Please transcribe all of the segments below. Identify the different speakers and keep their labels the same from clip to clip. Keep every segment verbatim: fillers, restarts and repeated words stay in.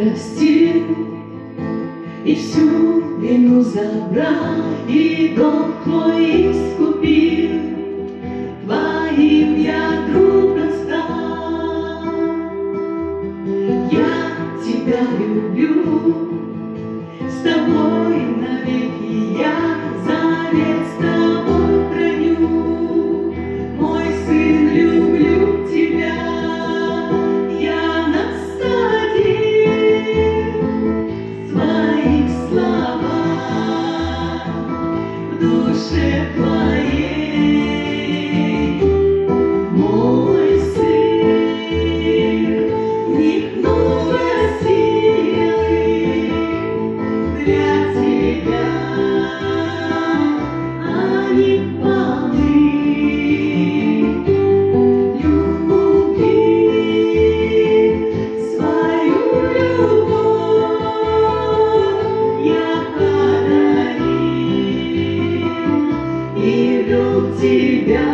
Speaker 1: простил, и всю вину забрал, и долг твой искупил. Твоим я другом стал. Я тебя люблю, с тобой навеки я завет с тобой храню. Мой сын, люблю тебя, я насадил свои слова в душе твоей. Мой сын, вникнула силы для тебя, они полны любви. Свою любовь я подарил и вел тебя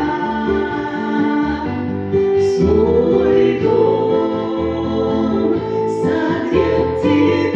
Speaker 1: в свой дом, согрел тебя.